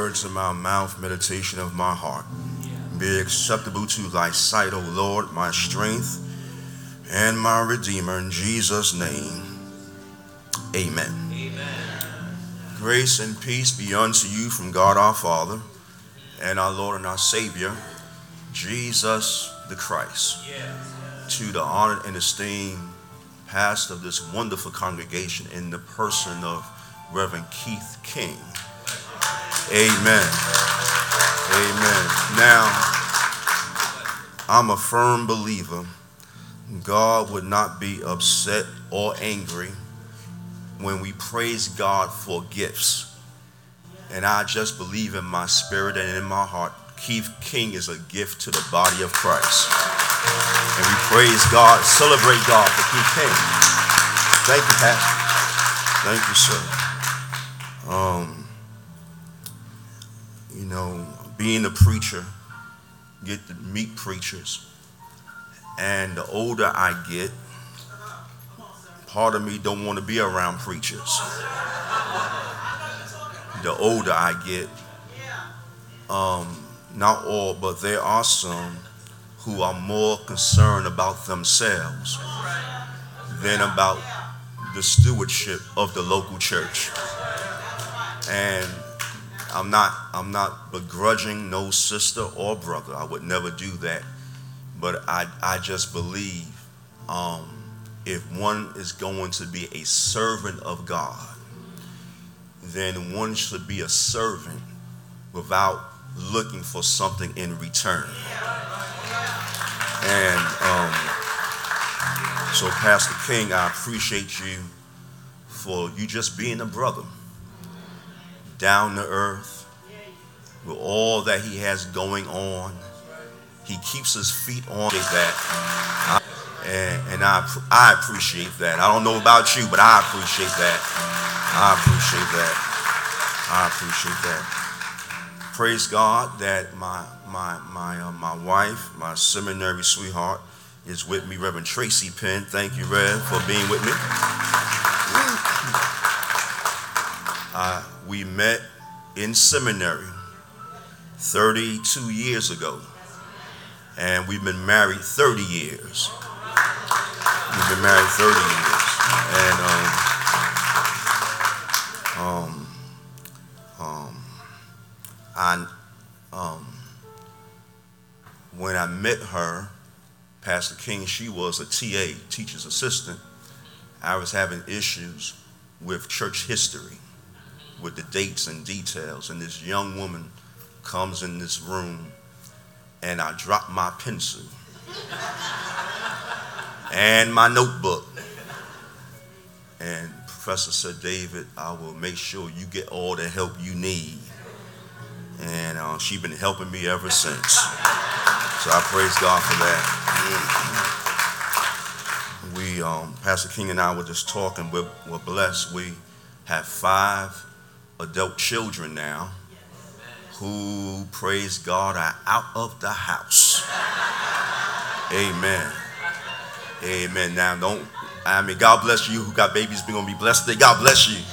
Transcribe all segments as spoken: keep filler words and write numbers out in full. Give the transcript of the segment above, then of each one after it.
words of my mouth, meditation of my heart, be acceptable to thy sight, O Lord, my strength and my Redeemer. In Jesus' name, amen. Amen. Grace and peace be unto you from God our Father and our Lord and our Savior, Jesus the Christ. Yes. To the honored and esteemed pastor of this wonderful congregation in the person of Reverend Keith King. Amen. Amen. Now, I'm a firm believer God would not be upset or angry when we praise God for gifts. And I just believe in my spirit and in my heart, Keith King is a gift to the body of Christ. And we praise God, celebrate God for Keith King. Thank you, Pastor. Thank you, sir. Um, you know, being a preacher, get to meet preachers. And the older I get, part of me don't want to be around preachers. The older I get, um, not all, but there are some who are more concerned about themselves than about the stewardship of the local church. And I'm not I'm not begrudging no sister or brother. I would never do that. But I, I just believe um, if one is going to be a servant of God, then one should be a servant without looking for something in return. And um, so, Pastor King, I appreciate you for you just being a brother, down to earth, with all that he has going on. He keeps his feet on that. And, and I, I appreciate that. I don't know about you, but I appreciate that. I appreciate that. I appreciate that. Praise God that my my my uh, my wife, my seminary sweetheart, is with me, Reverend Tracy Penn. Thank you, Rev, for being with me. Uh, we met in seminary thirty-two years ago, and we've been married thirty years. We've been married thirty years, and um, um, um, I, um, when I met her, Pastor King, she was a T A, teacher's assistant. I was having issues with church history, with the dates and details, and this young woman comes in this room, and I drop my pencil and my notebook. And Professor said, David, I will make sure you get all the help you need. And uh, she's been helping me ever since. So I praise God for that. We, um, Pastor King and I were just talking, we're, we're blessed. We have five adult children now who, praise God, are out of the house. Amen. Amen. Now, don't, I mean, God bless you who got babies. We're going to be blessed today. God bless you.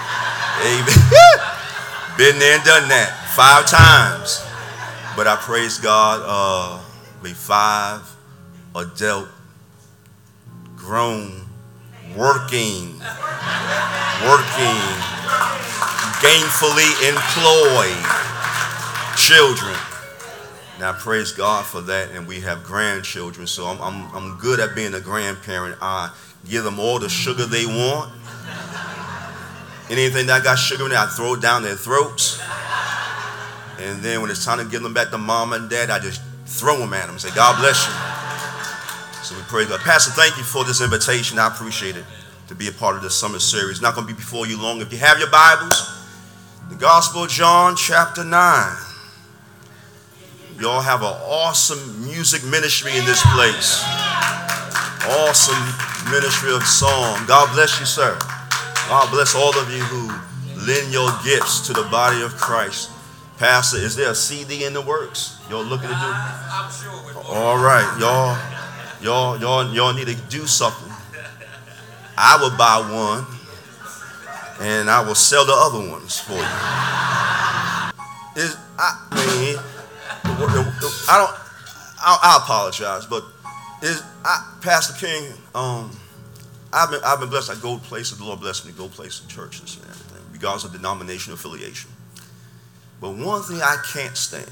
Amen. Been there and done that five times. But I praise God, uh, we five adult, grown, working, working, gainfully employed children. Now, praise God for that, and we have grandchildren, so I'm, I'm, I'm good at being a grandparent. I give them all the sugar they want. Anything that got sugar in it, I throw it down their throats. And then when it's time to give them back to mom and dad, I just throw them at them and say, God bless you. So we praise God. Pastor, thank you for this invitation. I appreciate it to be a part of this summer series. It's not going to be before you long. If you have your Bibles, the Gospel of John, chapter nine. Y'all have an awesome music ministry in this place. Awesome ministry of song. God bless you, sir. God bless all of you who lend your gifts to the body of Christ. Pastor, is there a C D in the works? Y'all looking to do? I'm sure. All right, y'all, y'all, y'all, y'all need to do something. I will buy one, and I will sell the other ones for you. Is I mean, I don't. I, I apologize, but is I, Pastor King? Um, I've been I've been blessed. I go places. The Lord blessed me to go places, churches, and everything, regardless of denomination affiliation. But one thing I can't stand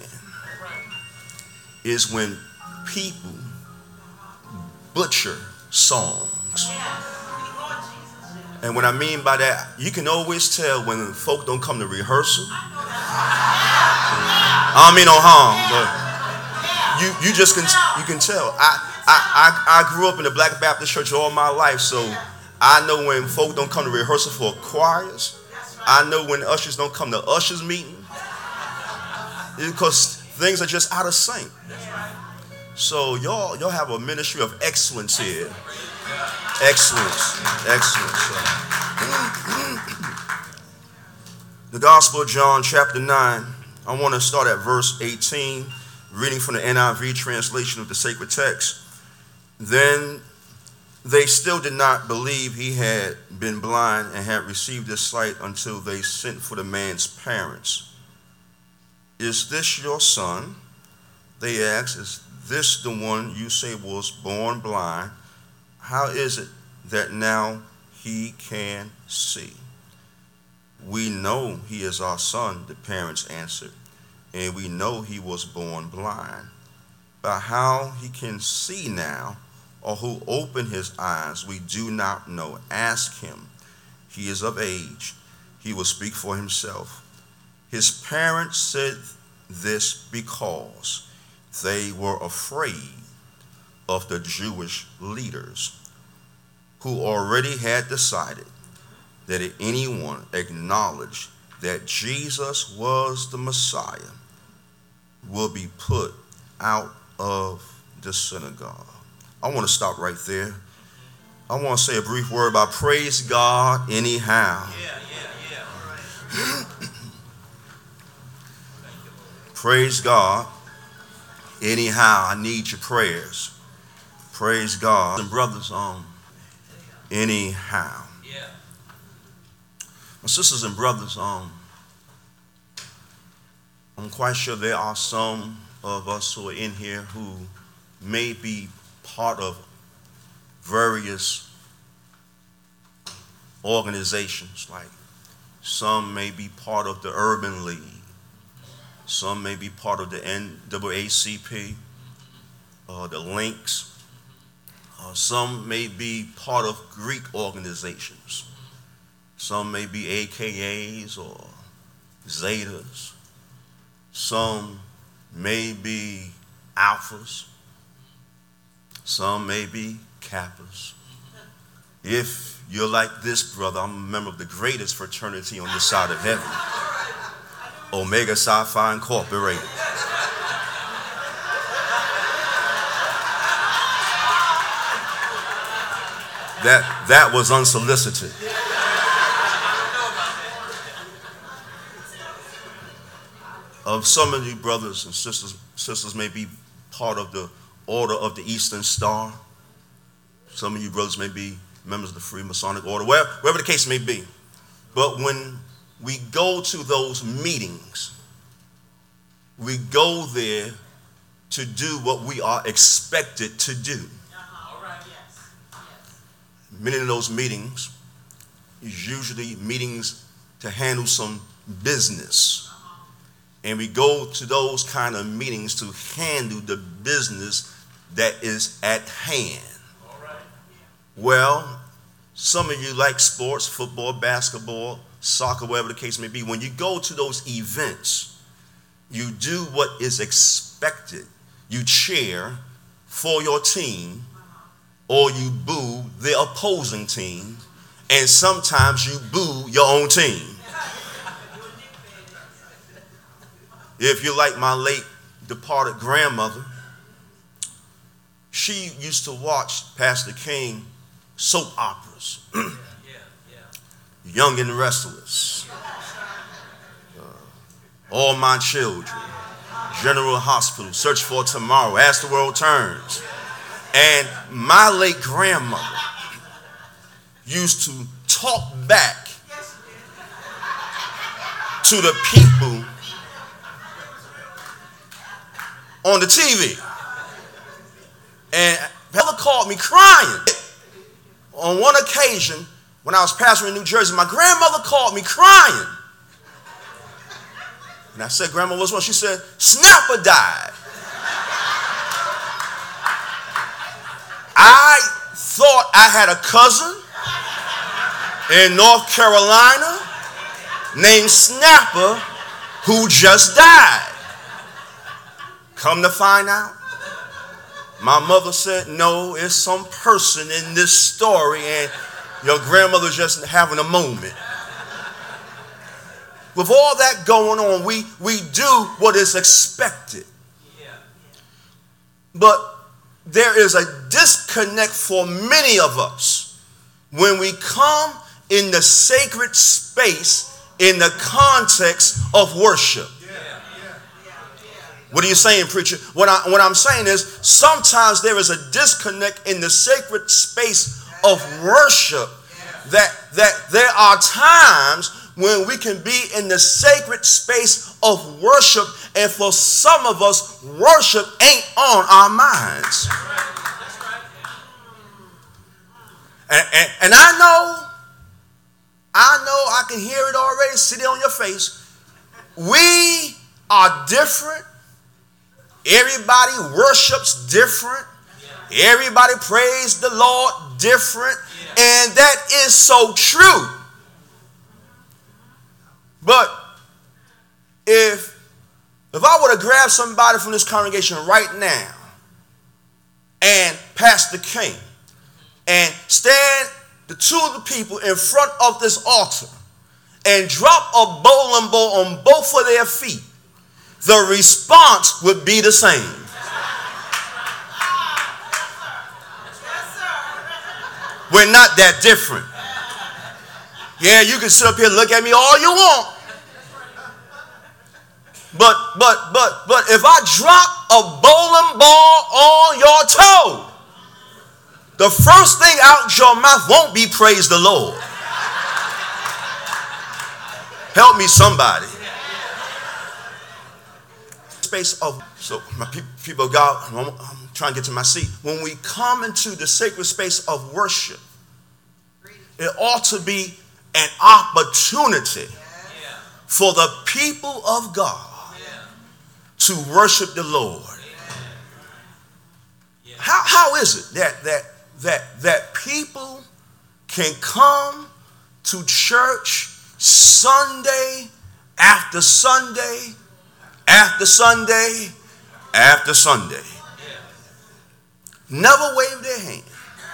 is when people butcher songs. And what I mean by that, you can always tell when folk don't come to rehearsal. I don't mean no harm, but you you just can you can tell. I I I, I grew up in the Black Baptist Church all my life, so I know when folk don't come to rehearsal for choirs. I know when ushers don't come to ushers meeting, because things are just out of sync. So y'all y'all have a ministry of excellence here. Excellence, excellence. The Gospel of John, chapter nine. I want to start at verse eighteen, reading from the N I V translation of the sacred text. Then they still did not believe he had been blind and had received his sight until they sent for the man's parents. Is this your son? They asked. Is this the one you say was born blind? How is it that now he can see? We know he is our son, the parents answered, and we know he was born blind. But how he can see now, or who opened his eyes, we do not know. Ask him. He is of age. He will speak for himself. His parents said this because they were afraid of the Jewish leaders, who already had decided that if anyone acknowledged that Jesus was the Messiah, will be put out of the synagogue. I want to stop right there. I want to say a brief word about praise God anyhow. Yeah, yeah, yeah. Praise God anyhow. I need your prayers. Praise God. And brothers, um, anyhow. Yeah. My sisters and brothers, um, I'm quite sure there are some of us who are in here who may be part of various organizations. Like some may be part of the Urban League. Some may be part of the N double A C P, uh, the Links. Uh, some may be part of Greek organizations. Some may be A K As or Zetas. Some may be Alphas. Some may be Kappas. If you're like this brother, I'm a member of the greatest fraternity on this side of heaven, Omega Psi Phi Incorporated. That, that was unsolicited. Of some of you brothers and sisters, sisters may be part of the Order of the Eastern Star. Some of you brothers may be members of the Freemasonic Order, wherever, wherever the case may be. But when we go to those meetings, we go there to do what we are expected to do. Uh-huh. All right, yes. Yes. Many of those meetings is usually meetings to handle some business. Uh-huh. And we go to those kind of meetings to handle the business that is at hand. All right. Well, some of you like sports, football, basketball, soccer, whatever the case may be. When you go to those events, you do what is expected. You cheer for your team, or you boo the opposing team, and sometimes you boo your own team. If you're like my late departed grandmother, she used to watch Pastor King soap operas. yeah, yeah. Young and Restless, uh, All My Children, General Hospital, Search for Tomorrow, As the World Turns. And my late grandmother used to talk back to the people on the T V. And Heather called me crying. On one occasion, when I was pastoring in New Jersey, my grandmother called me crying. And I said, Grandma, what's wrong? She said, Snapper died. I thought I had a cousin in North Carolina named Snapper who just died. Come to find out, my mother said, no, it's some person in this story and your grandmother's just having a moment. With all that going on, we, we do what is expected. But there is a disconnect for many of us when we come in the sacred space in the context of worship. What are you saying, preacher? What, I, what I'm saying is sometimes there is a disconnect in the sacred space of worship, that, that there are times when we can be in the sacred space of worship, and for some of us, worship ain't on our minds. And, and, and I know, I know I can hear it already sitting on your face. We are different. Everybody worships different. Everybody praise the Lord different. And that is so true. But if if I were to grab somebody from this congregation right now and Pastor King and stand the two of the people in front of this altar and drop a bowling ball on both of their feet, the response would be the same. We're not that different. Yeah, you can sit up here and look at me all you want. But, but, but, but if I drop a bowling ball on your toe, the first thing out your mouth won't be praise the Lord. Help me, somebody. Space of, so my pe- people of God, I'm, I'm trying to get to my seat. When we come into the sacred space of worship, it ought to be an opportunity for the people of God to worship the Lord. How, how is it that, that, that, that people can come to church Sunday after Sunday after Sunday after Sunday, never wave their hand,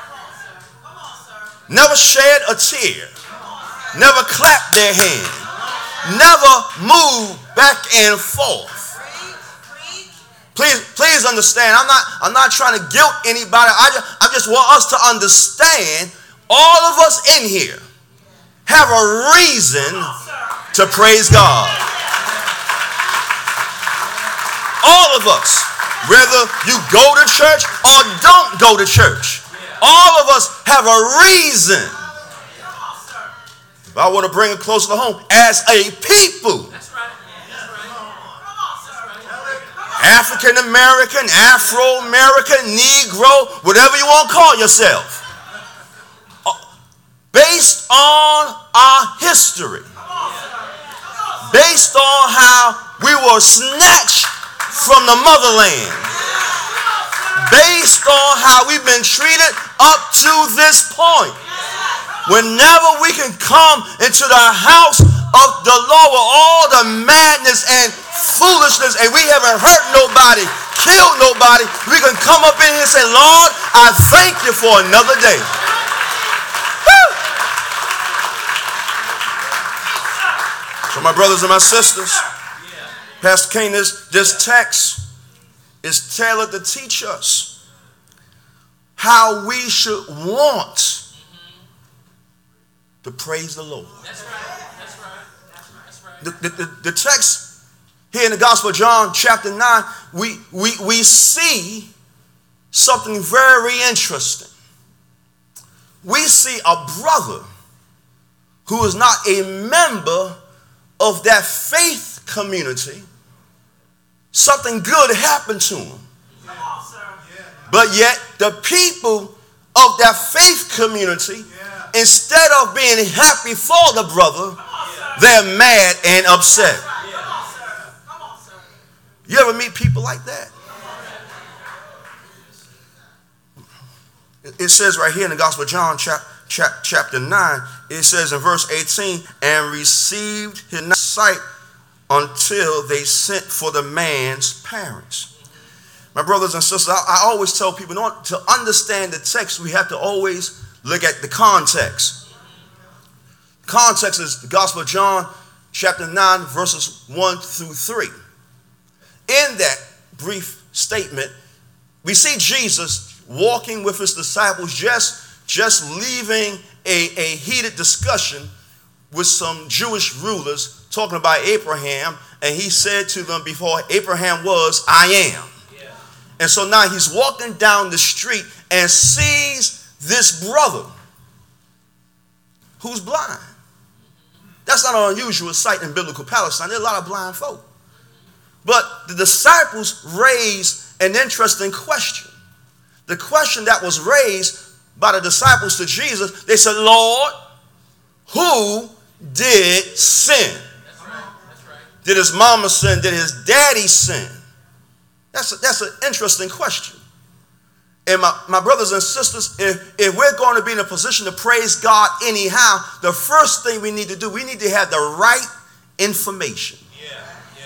never shed a tear, never clap their hand, never move back and forth? Please, please understand, I'm not, I'm not trying to guilt anybody. I just, I just want us to understand, all of us in here have a reason to praise God. All of us, whether you go to church or don't go to church, all of us have a reason. If I want to bring it closer to home, as a people, African American, Afro American, Negro, whatever you want to call yourself, based on our history, based on how we were snatched from the motherland, based on how we've been treated up to this point. Whenever we can come into the house of the Lord with all the madness and foolishness, and we haven't hurt nobody, killed nobody, we can come up in here and say, Lord, I thank you for another day. Woo! So my brothers and my sisters, Pastor King, this, this text is tailored to teach us how we should want to praise the Lord. That's right. That's right. That's right. The, the, the, the text here in the Gospel of John, chapter nine, we, we, we see something very interesting. We see a brother who is not a member of that faith community something good happened to him. But yet the people of that faith community, instead of being happy for the brother, they're mad and upset. You ever meet people like that? It says right here in the Gospel of John chap, chap, chapter nine, it says in verse eighteen, and received his sight until they sent for the man's parents. My brothers and sisters, I, I always tell people, to understand the text, we have to always look at the context. Context is the Gospel of John chapter nine, verses one through three. In that brief statement, we see Jesus walking with his disciples, just, just leaving a, a heated discussion with some Jewish rulers talking about Abraham, and he said to them, before Abraham was, I am. Yeah. And so now he's walking down the street and sees this brother who's blind. That's not an unusual sight in biblical Palestine. There are a lot of blind folk. But the disciples raised an interesting question. The question that was raised by the disciples to Jesus, they said, Lord, who did sin? That's right. That's right. Did his mama sin? Did his daddy sin? That's, a, that's an interesting question. And my, my brothers and sisters, if, if we're going to be in a position to praise God anyhow, the first thing we need to do, we need to have the right information. Yeah.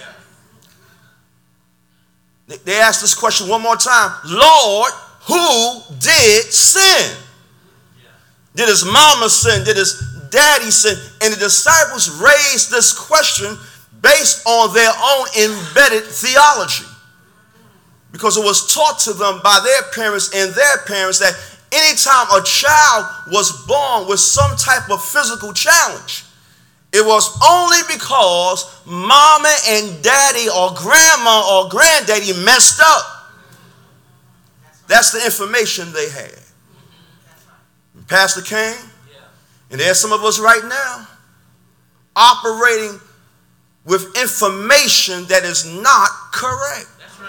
Yeah. They asked this question one more time. Lord, who did sin? Yeah. Did his mama sin? Did his daddy sin? And the disciples raised this question based on their own embedded theology. Because it was taught to them by their parents and their parents that anytime a child was born with some type of physical challenge, it was only because mama and daddy or grandma or granddaddy messed up. That's the information they had. Pastor came, and there's some of us right now operating with information that is not correct.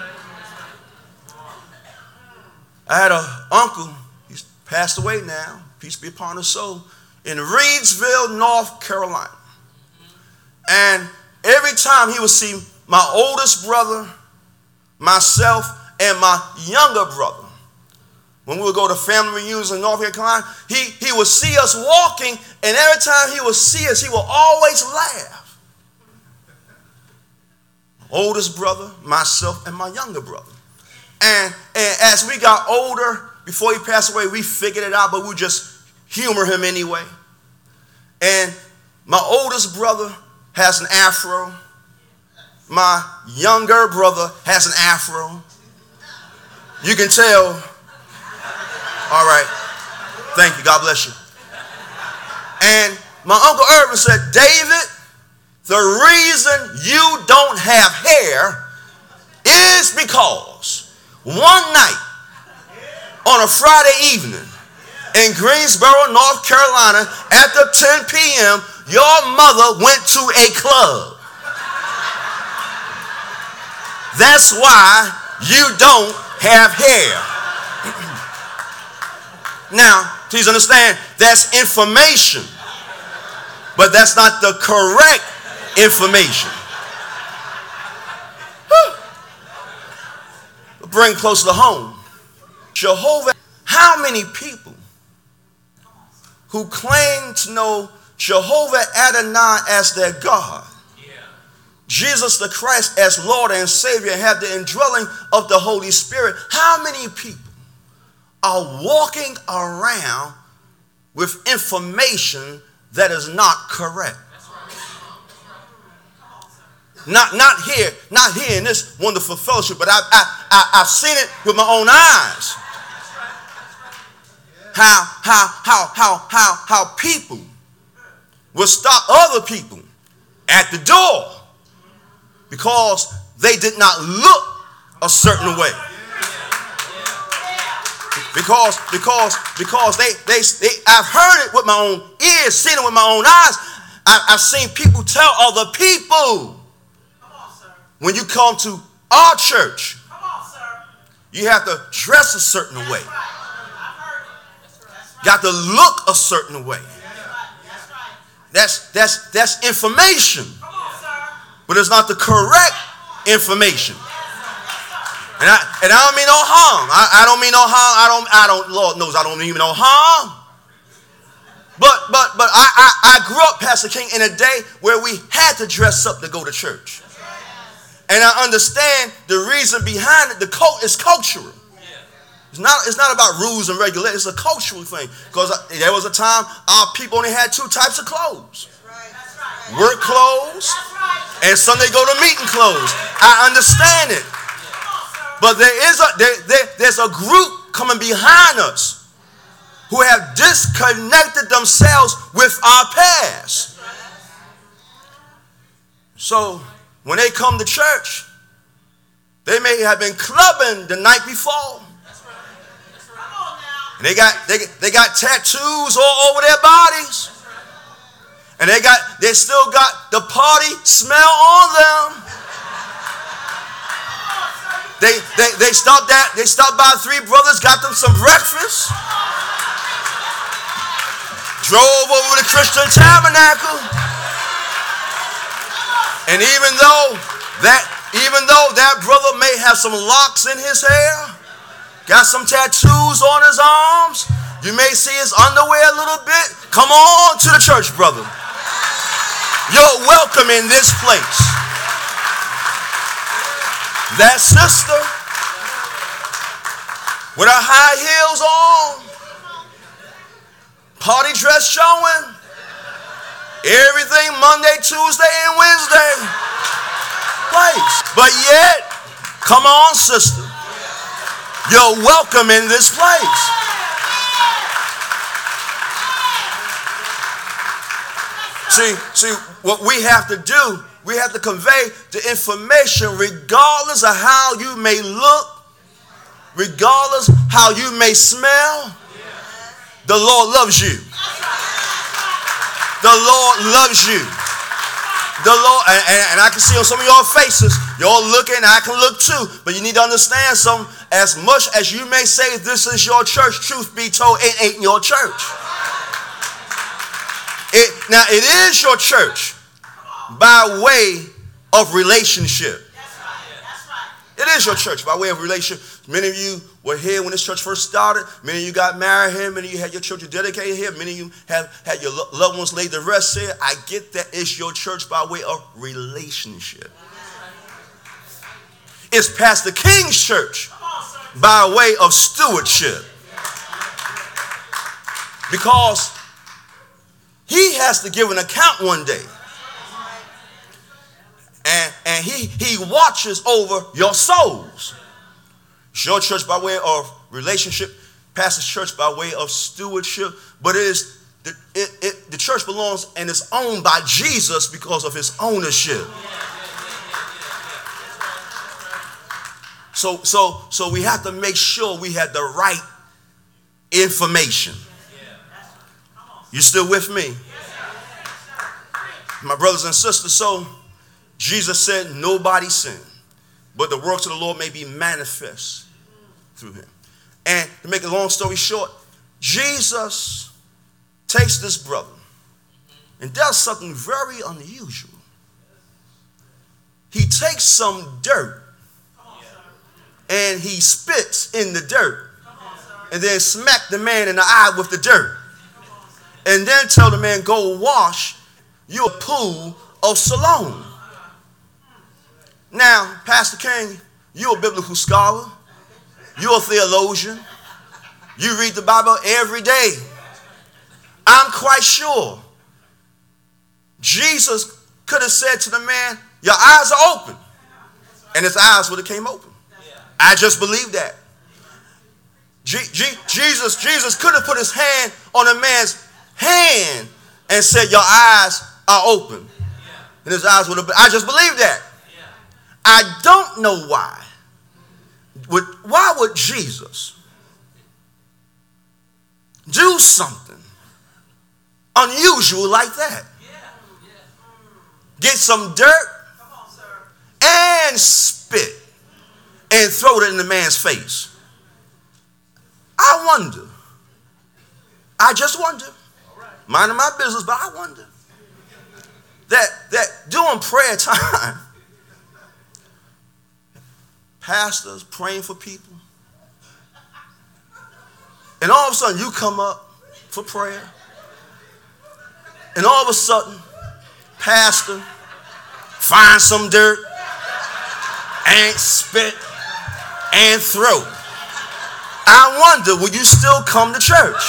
I had an uncle, he's passed away now, peace be upon his soul, in Reidsville, North Carolina. And every time he would see my oldest brother, myself, and my younger brother, when we would go to family reunions in North Carolina, he, he would see us walking, and every time he would see us, he would always laugh. My oldest brother, myself, and my younger brother. And, and as we got older, before he passed away, we figured it out, but we just humor him anyway. And my oldest brother has an afro. My younger brother has an afro. You can tell. All right. Thank you. God bless you. And my Uncle Irvin said, David, the reason you don't have hair is because one night on a Friday evening in Greensboro, North Carolina, after ten p.m., your mother went to a club. That's why you don't have hair. Now, please understand, that's information, but that's not the correct information. Bring closer to home. Jehovah, how many people who claim to know Jehovah Adonai as their God, yeah. Jesus the Christ as Lord and Savior, and have the indwelling of the Holy Spirit, how many people are walking around with information that is not correct? Not, not here, not here in this wonderful fellowship, but I, I, I, I've seen it with my own eyes. How, how, how, how, how, how people will stop other people at the door because they did not look a certain way. Because, because, because they, they, they, I've heard it with my own ears, seen it with my own eyes. I, I've seen people tell other people, when you come to our church, you have to dress a certain way. Got to look a certain way. That's that's that's information, but it's not the correct information. And I and I don't mean no harm. I, I don't mean no harm. I don't I don't Lord knows I don't mean no harm. But but but I, I I grew up, Pastor King, in a day where we had to dress up to go to church. And I understand the reason behind it. The cult is cultural. It's not, it's not about rules and regulations. It's a cultural thing. Because there was a time our people only had two types of clothes. Work clothes and Sunday go to meeting clothes. I understand it. But there is a there, there, there's a group coming behind us who have disconnected themselves with our past. So when they come to church, they may have been clubbing the night before. And they got they, they got tattoos all over their bodies. And they got they still got the party smell on them. They they they stopped at they stopped by Three Brothers, got them some breakfast. Drove over to Christian Tabernacle. And even though that even though that brother may have some locks in his hair, got some tattoos on his arms, you may see his underwear a little bit. Come on to the church, brother. You're welcome in this place. That sister with her high heels on, party dress showing, everything Monday, Tuesday, and Wednesday. Place. But yet, come on, sister. You're welcome in this place. See, see, what we have to do, we have to convey the information regardless of how you may look, regardless how you may smell. The Lord loves you. The Lord loves you. The Lord, and, and, and I can see on some of your faces, you're looking, I can look too, but you need to understand something. As much as you may say this is your church, truth be told, it ain't your church. It, now, it is your church by way of relationship. It is your church by way of relationship. Many of you were here when this church first started. Many of you got married here. Many of you had your children dedicated here. Many of you have had your loved ones laid to rest here. I get that it's your church by way of relationship. It's Pastor King's church by way of stewardship. Because he has to give an account one day. And, and he, he watches over your souls. It's your church by way of relationship, Pastor's church by way of stewardship. But it is the, it, it, the church belongs and is owned by Jesus because of his ownership. So, so, so we have to make sure we have the right information. You still with me? My brothers and sisters, so Jesus said, nobody sinned, but the works of the Lord may be manifest through him. And to make a long story short, Jesus takes this brother and does something very unusual. He takes some dirt and he spits in the dirt and then smack the man in the eye with the dirt and then tell the man, go wash your pool of Siloam. Now, Pastor King, you're a biblical scholar. You're a theologian. You read the Bible every day. I'm quite sure Jesus could have said to the man, your eyes are open. And his eyes would have came open. I just believe that. G- G- Jesus, Jesus could have put his hand on a man's hand and said, your eyes are open. And his eyes would have been, I just believe that. I don't know why. Would, why would Jesus do something unusual like that? Get some dirt and spit and throw it in the man's face. I wonder. I just wonder. Minding my business, but I wonder. That, that during prayer time, pastors praying for people, and all of a sudden you come up for prayer, and all of a sudden, pastor, find some dirt, and spit, and throw. I wonder, will you still come to church?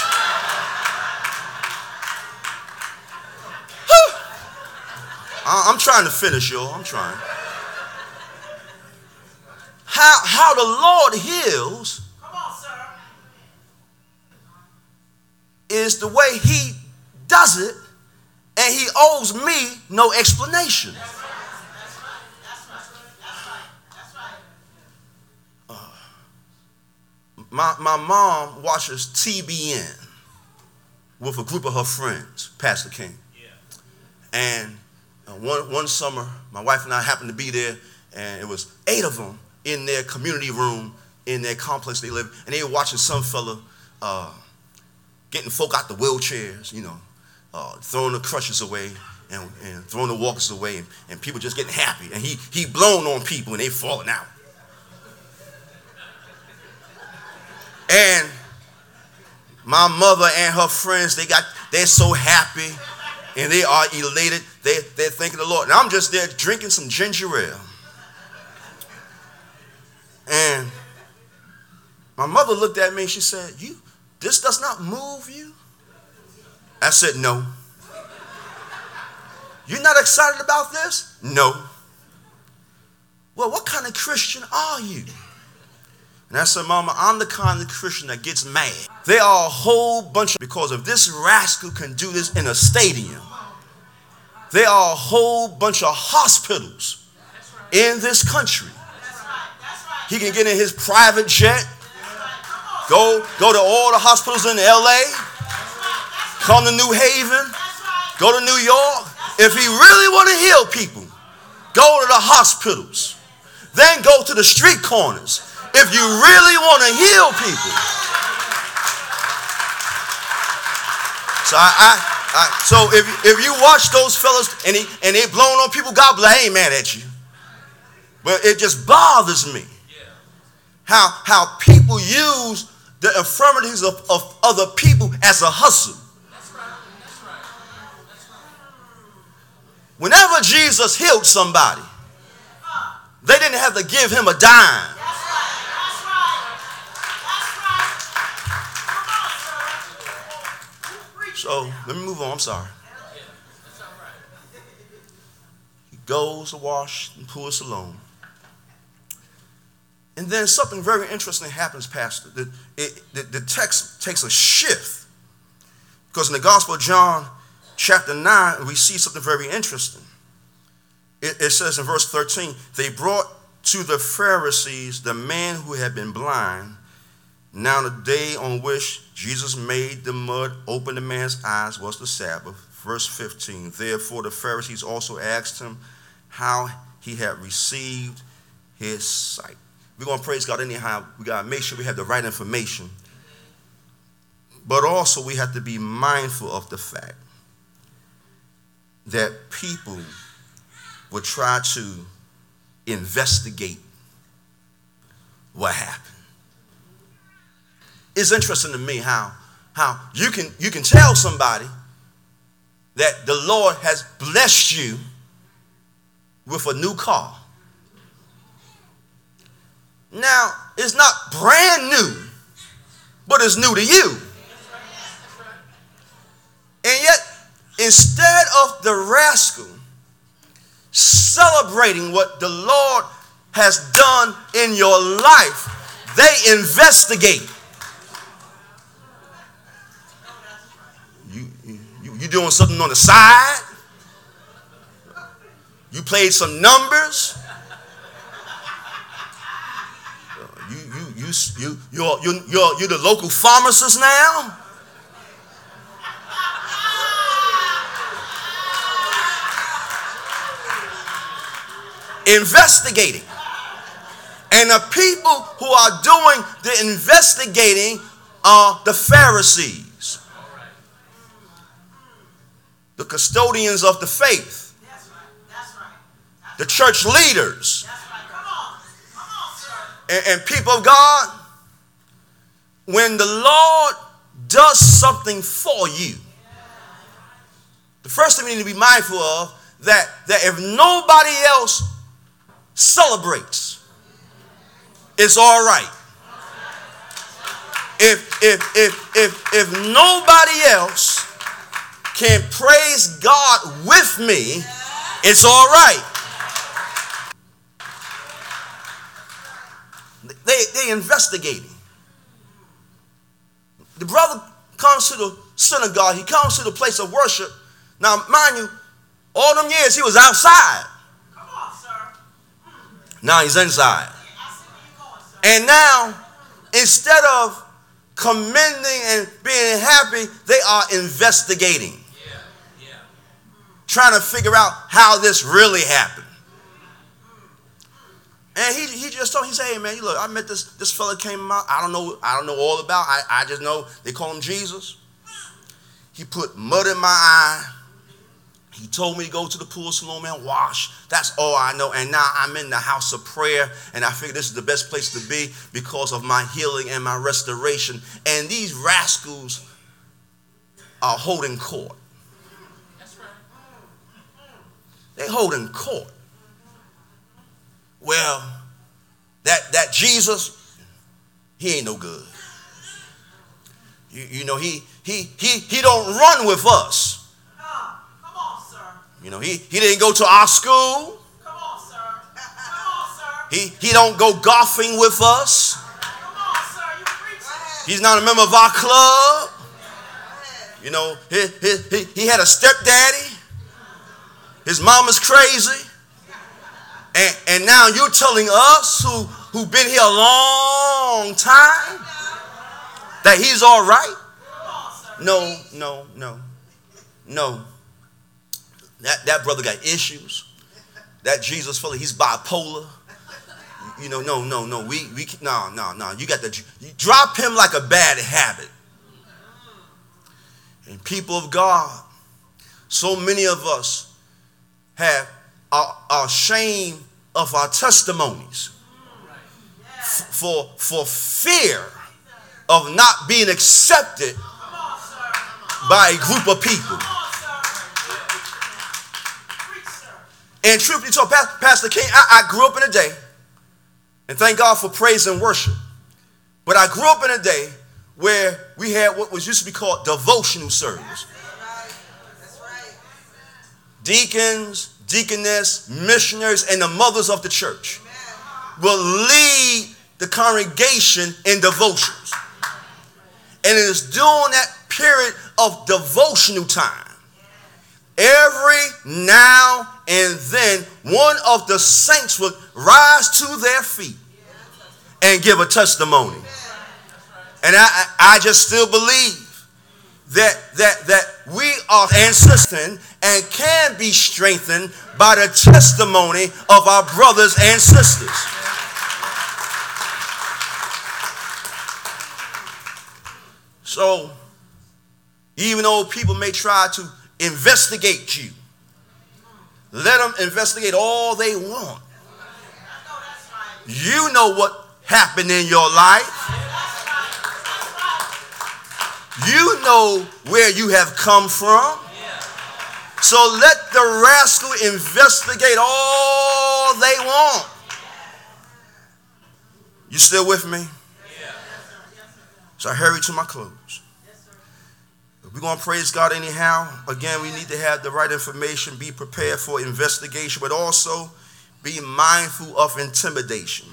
I'm trying to finish, y'all. I'm trying. How, how the Lord heals is the way he does it, and he owes me no explanation. Uh, my, my mom watches T B N with a group of her friends, Pastor King. And uh, one, one summer, my wife and I happened to be there, and it was eight of them in their community room in their complex they live, and they were watching some fella uh, getting folk out the wheelchairs, you know, uh, throwing the crutches away and, and throwing the walkers away, and, and people just getting happy. And he he blown on people, and they falling out. And my mother and her friends, they got they're so happy, and they are elated. They they're thanking the Lord. And I'm just there drinking some ginger ale. And my mother looked at me and she said, "You, this does not move you?" I said, "No." "You're not excited about this?" "No." "Well, what kind of Christian are you?" And I said, "Mama, I'm the kind of Christian that gets mad. There are a whole bunch of, because if this rascal can do this in a stadium, there are a whole bunch of hospitals in this country. He can get in his private jet, go, go to all the hospitals in L A, come to New Haven, go to New York. If he really want to heal people, go to the hospitals. Then go to the street corners if you really want to heal people." So I, I, I so if if you watch those fellas and he, and they blowing on people, God bless, I ain't mad at you. But it just bothers me how how people use the infirmities of, of other people as a hustle. Whenever Jesus healed somebody, they didn't have to give him a dime. So let me move on. I'm sorry. He goes to wash and pull Siloam. And then something very interesting happens, Pastor. The, it, the, the text takes a shift. Because in the Gospel of John, chapter nine, we see something very interesting. It, it says in verse thirteen, they brought to the Pharisees the man who had been blind. Now the day on which Jesus made the mud open the man's eyes was the Sabbath. Verse fifteen, therefore the Pharisees also asked him how he had received his sight. We're going to praise God anyhow. We got to make sure we have the right information. But also we have to be mindful of the fact that people will try to investigate what happened. It's interesting to me how, how you can, you can tell somebody that the Lord has blessed you with a new car. Now, it's not brand new, but it's new to you. And yet, instead of the rascal celebrating what the Lord has done in your life, they investigate. You, you, you doing something on the side? You played some numbers? You, you, you, you, you're, you're, you're, you're the local pharmacist now? Investigating. And the people who are doing the investigating are the Pharisees, the custodians of the faith, the church leaders. And, and people of God, when the Lord does something for you, the first thing we need to be mindful of, that, that if nobody else celebrates, it's all right. If, if, if, if, if nobody else can praise God with me, it's all right. They, they investigating. The brother comes to the synagogue. He comes to the place of worship. Now, mind you, all them years he was outside. Come on, sir. Now he's inside. And now, instead of commending and being happy, they are investigating. Yeah, yeah. Trying to figure out how this really happened. And he he just told, he said, hey man, you look, I met this this fella came out. I don't know, I don't know all about. I, I just know they call him Jesus. He put mud in my eye. He told me to go to the pool of Siloam and wash. That's all I know. And now I'm in the house of prayer, and I figure this is the best place to be because of my healing and my restoration. And these rascals are holding court. That's right. They holding court. Well, that, that Jesus, he ain't no good. You, you know, he, he, he, he don't run with us. You know, he, he didn't go to our school. Come on, sir. Come on, sir. He, he don't go golfing with us. Come on, sir. You preaching. He's not a member of our club. You know, he, he, he, he had a stepdaddy. His mama's crazy. And, and now you're telling us who, who've been here a long time that he's all right? No, no, no, no. That, that brother got issues. That Jesus fella, he's bipolar. You know, no, no, no. We, we, no, no, no. You got to you drop him like a bad habit. And people of God, so many of us have are, are ashamed of our testimonies f- for for fear of not being accepted by a group of people. And truth be told, Pastor King, I, I grew up in a day, and thank God for praise and worship, but I grew up in a day where we had what was used to be called devotional service. That's right. Deacons, deaconess, missionaries, and the mothers of the church will lead the congregation in devotions. And it is during that period of devotional time, every now and then, one of the saints would rise to their feet and give a testimony. And I, I just still believe that, that, that we are ancestors and can be strengthened by the testimony of our brothers and sisters. So, even though people may try to investigate you, let them investigate all they want. You know what happened in your life. You know where you have come from. So let the rascal investigate all they want. You still with me? So I hurry to my close. We're going to praise God anyhow. Again, we need to have the right information, be prepared for investigation, but also be mindful of intimidation.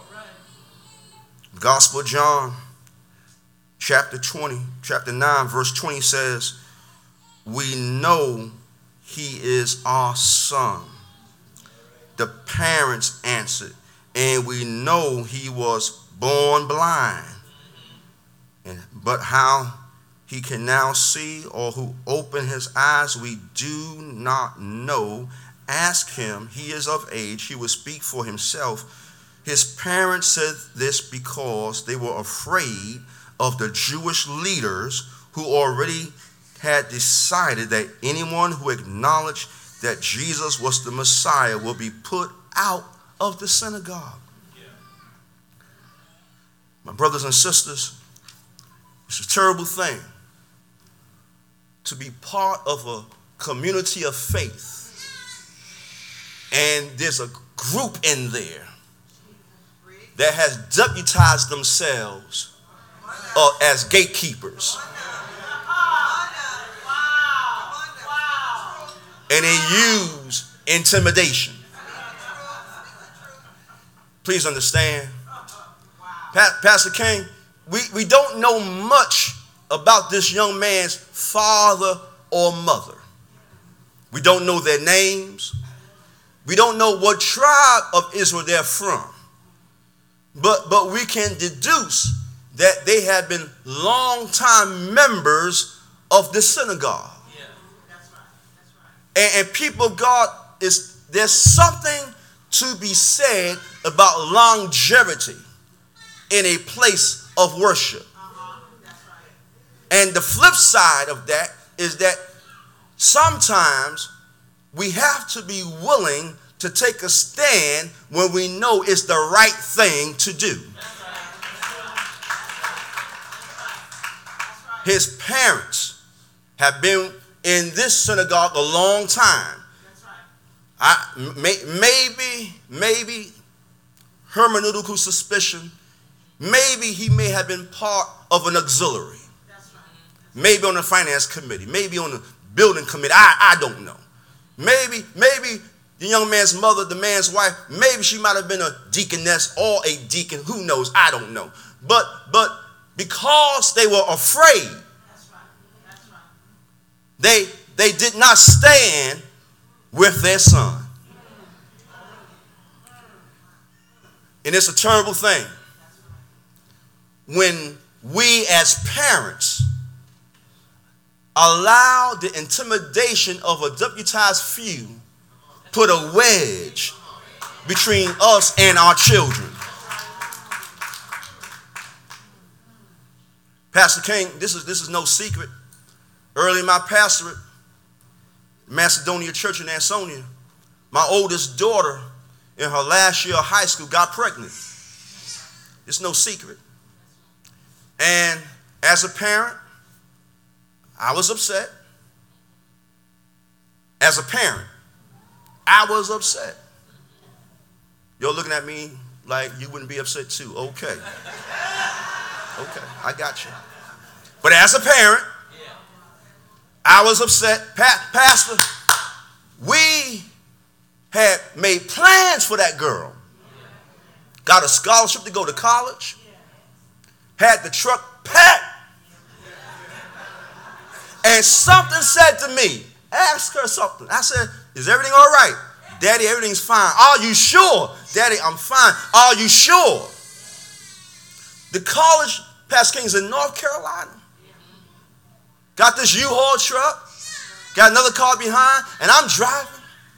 Gospel of John, chapter twenty, chapter nine, verse twenty says, we know he is our son. The parents answered, and we know he was born blind. And but how he can now see, or who opened his eyes, we do not know. Ask him. He is of age. He will speak for himself. His parents said this because they were afraid of the Jewish leaders who already had decided that anyone who acknowledged that Jesus was the Messiah will be put out of the synagogue. Yeah. My brothers and sisters, it's a terrible thing to be part of a community of faith, and there's a group in there that has deputized themselves uh, as gatekeepers. And they use intimidation. Please understand. Pa- Pastor King, we, we don't know much about this young man's father or mother. We don't know their names. We don't know what tribe of Israel they're from. But, but we can deduce that they have been longtime members of the synagogue. Yeah. That's right. That's right. And, and people of God, is there's something to be said about longevity in a place of worship. Uh-huh. That's right. And the flip side of that is that sometimes we have to be willing to take a stand when we know it's the right thing to do. His parents have been in this synagogue a long time. I, may, maybe, maybe hermeneutical suspicion, maybe he may have been part of an auxiliary. Maybe on the finance committee, maybe on the building committee, I, I don't know. Maybe, maybe the young man's mother, the man's wife, maybe she might have been a deaconess or a deacon. Who knows? I don't know. But but because they were afraid, that's right. That's right. they they did not stand with their son. And it's a terrible thing when we as parents allow the intimidation of a deputized few put a wedge between us and our children. Pastor King, this is this is no secret. Early in my pastorate, Macedonia Church in Ansonia, my oldest daughter in her last year of high school got pregnant. It's no secret. And as a parent, I was upset. As a parent, I was upset. You're looking at me like you wouldn't be upset too. Okay. Okay, I got you. But as a parent, I was upset. Pa- Pastor, we had made plans for that girl. Got a scholarship to go to college. Had the truck packed. And something said to me, ask her something. I said, is everything all right? Daddy, everything's fine. Are you sure? Daddy, I'm fine. Are you sure? The college, Pastor King's in North Carolina. Got this U-Haul truck. Got another car behind. And I'm driving.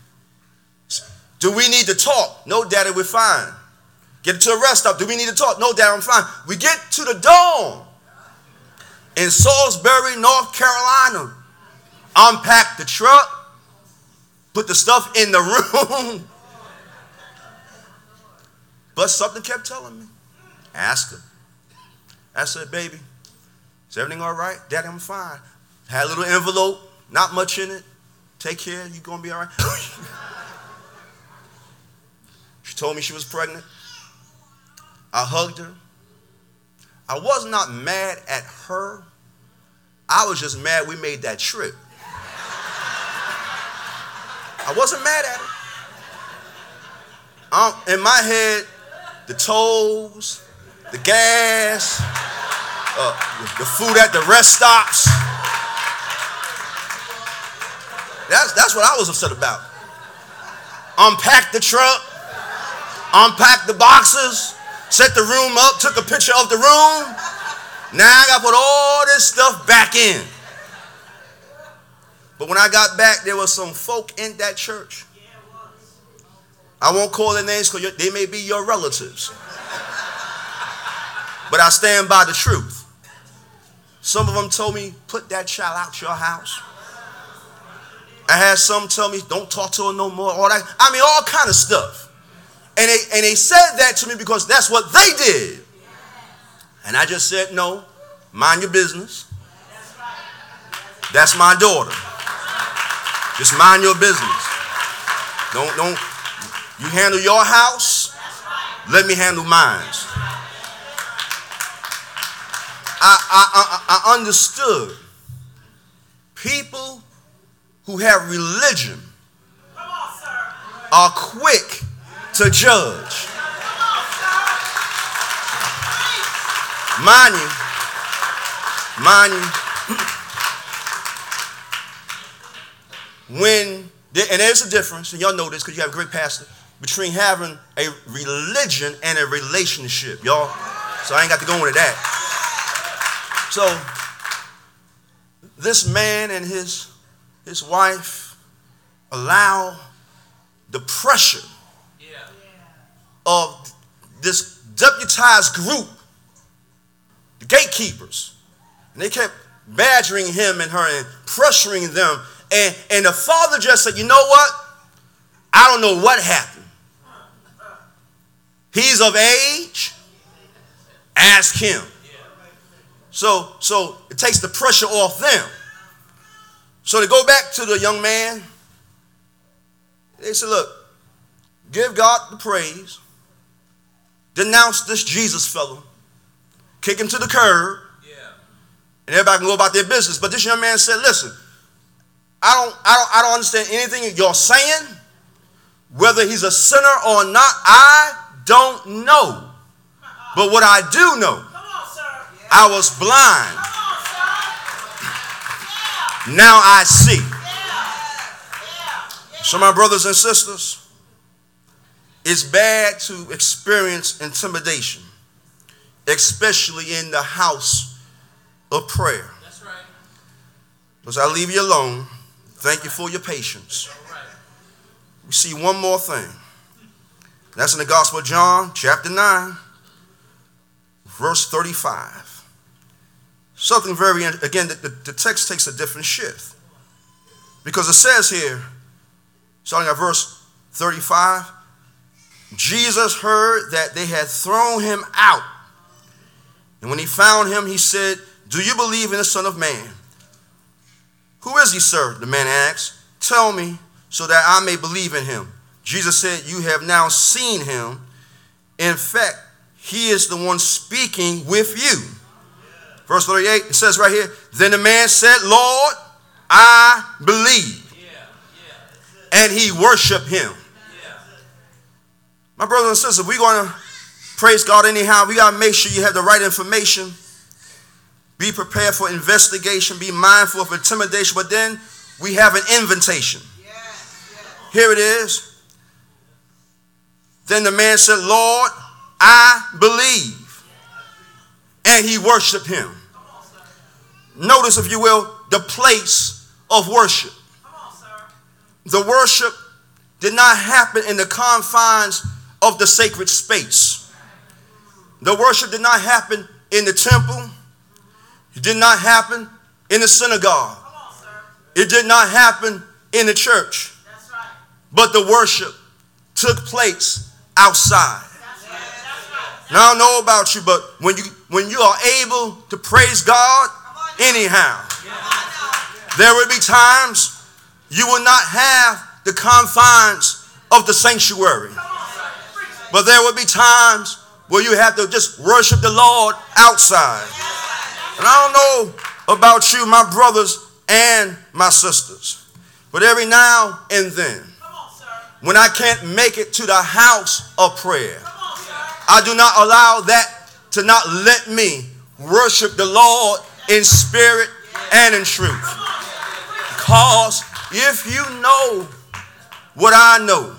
Do we need to talk? No, Daddy, we're fine. Get to a rest stop. Do we need to talk? No, Daddy, I'm fine. We get to the dorm in Salisbury, North Carolina. Unpack the truck. Put the stuff in the room. But something kept telling me. Ask her. I said, baby, is everything all right? Daddy, I'm fine. Had a little envelope, not much in it. Take care, you gonna be all right? She told me she was pregnant. I hugged her. I was not mad at her. I was just mad we made that trip. I wasn't mad at her. Um, in my head, the tolls, the gas, uh, the food at the rest stops. That's, that's what I was upset about. Unpacked the truck, unpacked the boxes, set the room up, took a picture of the room. Now I got to put all this stuff back in. But when I got back, there was some folk in that church I won't call their names because they may be your relatives. But I stand by the truth. Some of them told me, put that child out your house. I had some tell me, don't talk to her no more. All that. I mean, all kind of stuff. And they, and they said that to me because that's what they did. And I just said, no, mind your business. That's my daughter. Just mind your business. Don't, don't, you handle your house, let me handle mine. I, I, I, I understood people who have religion are quick to judge. Mind you, mind you, when, and there's a difference, and y'all know this because you have a great pastor, between having a religion and a relationship, y'all. So I ain't got to go into that. So this man and his, his wife allow the pressure of this deputized group, the gatekeepers, and they kept badgering him and her and pressuring them. And, and the father just said, you know what? I don't know what happened. He's of age. Ask him. So, so it takes the pressure off them. So they go back to the young man. They said, look, give God the praise. Denounce this Jesus fellow. Kick him to the curb. Yeah. And everybody can go about their business. But this young man said, listen, I don't, I don't, I don't understand anything you're saying. Whether he's a sinner or not, I don't know. But what I do know, I was blind. Now I see. So my brothers and sisters, it's bad to experience intimidation, especially in the house of prayer. That's right. As I leave you alone, thank you for your patience. We see one more thing. That's in the Gospel of John, chapter nine, verse thirty-five. Something very, again, the, the text takes a different shift. Because it says here, starting at verse thirty-five, Jesus heard that they had thrown him out. And when he found him, he said, do you believe in the Son of Man? Who is he, sir? The man asked. Tell me so that I may believe in him. Jesus said, you have now seen him. In fact, he is the one speaking with you. Verse thirty-eight, it says right here, then the man said, Lord, I believe. Yeah, yeah. And he worshiped him. Yeah. My brothers and sisters, we're going to praise God anyhow. We got to make sure you have the right information. Be prepared for investigation. Be mindful of intimidation. But then we have an invitation. Yeah, yeah. Here it is. Then the man said, Lord, I believe. And he worshiped him. Notice, if you will, the place of worship. The worship did not happen in the confines of the sacred space. The worship did not happen in the temple. It did not happen in the synagogue. It did not happen in the church. But the worship took place outside. Now, I don't know about you, but when you when you are able to praise God anyhow, there will be times you will not have the confines of the sanctuary. But there will be times where you have to just worship the Lord outside. And I don't know about you, my brothers and my sisters, but every now and then, when I can't make it to the house of prayer, I do not allow that to not let me worship the Lord in spirit and in truth. Because if you know what I know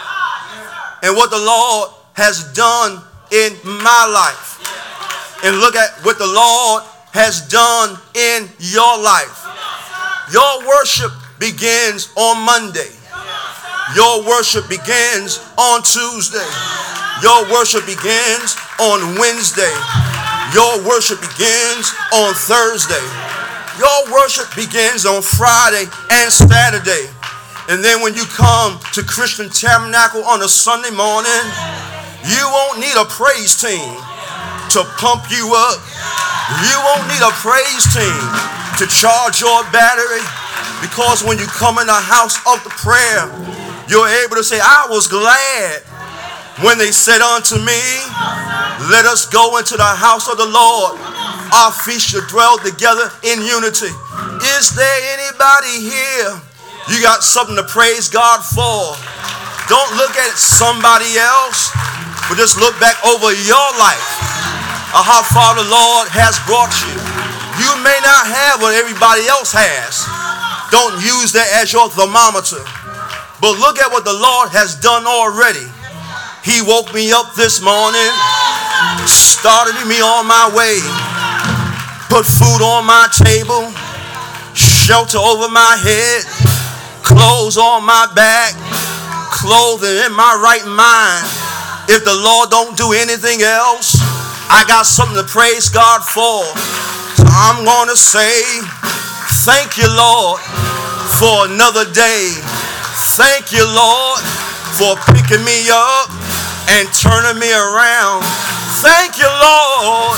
and what the Lord has done in my life, and look at what the Lord has done in your life, your worship begins on Monday. Your worship begins on Tuesday. Your worship begins on Wednesday. Your worship begins on Thursday. Your worship begins on Friday and Saturday. And then when you come to Christian Tabernacle on a Sunday morning, you won't need a praise team to pump you up. You won't need a praise team to charge your battery, because when you come in the house of the prayer, you're able to say, I was glad when they said unto me, let us go into the house of the Lord. Our feet should dwell together in unity. Is there anybody here? You got something to praise God for. Don't look at somebody else, but just look back over your life of how far the Lord has brought you. You may not have what everybody else has. Don't use that as your thermometer. But look at what the Lord has done already. He woke me up this morning, started me on my way, put food on my table, shelter over my head, clothes on my back, clothing in my right mind. If the Lord don't do anything else, I got something to praise God for. So I'm going to say, thank you, Lord, for another day. Thank you, Lord, for picking me up and turning me around. Thank you, Lord.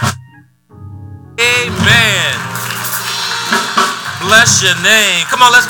Amen. Bless your name. Come on, let's